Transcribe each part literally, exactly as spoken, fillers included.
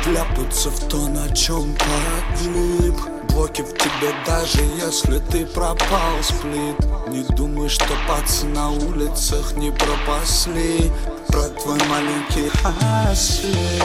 Вляпаться в то, на чем подлип. Блоки в тебе, даже если ты пропал, сплит. Не думай, что пацы на улицах не пропасли про твой маленький хаслик.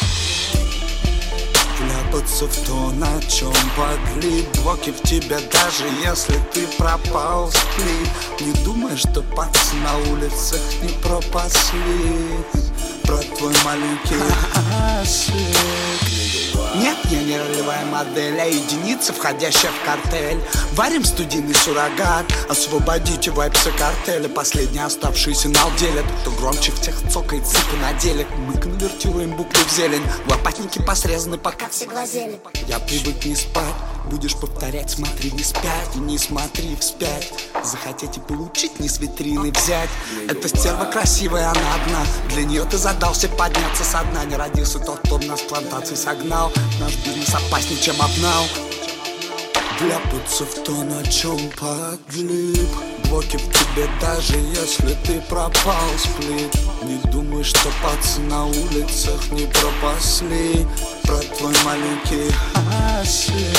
Вляпаться в то, на чем подлип. Блоки в тебе, даже если ты пропал, сплит. Не думай, что пацы на улицах не пропасли про твой маленький хаслик. Нет, я не ролевая модель, а единица, входящая в картель. Варим студийный суррогат, освободите вайпсы картеля. Последний оставшийся нал делят. Кто громче в тех цокает, цыпы на деле. Мы конвертируем буквы в зелень. Лопатники посрезаны, пока все глазели. Я привык не спать, будешь повторять, смотри, не спять. Не смотри вспять, захотеть и получить, не с витрины взять. Эта стерва красивая, она одна. Для нее ты задался подняться со дна. Не родился тот, кто нас с плантации согнал. Наш бизнес опаснее, чем обнал. Вляпаться в то, на чем подлип. Блоки в тебе, даже если ты пропал, сплит. Не думай, что пацы на улицах не пропасли про твой маленький хаслик.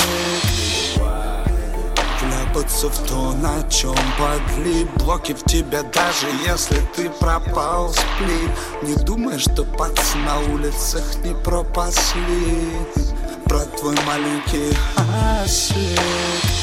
Вляпаться в то, на чем подлип. Блоки в тебе, даже если ты пропал, сплит. Не думай, что пацы на улицах не пропасли про твой маленький хаслик.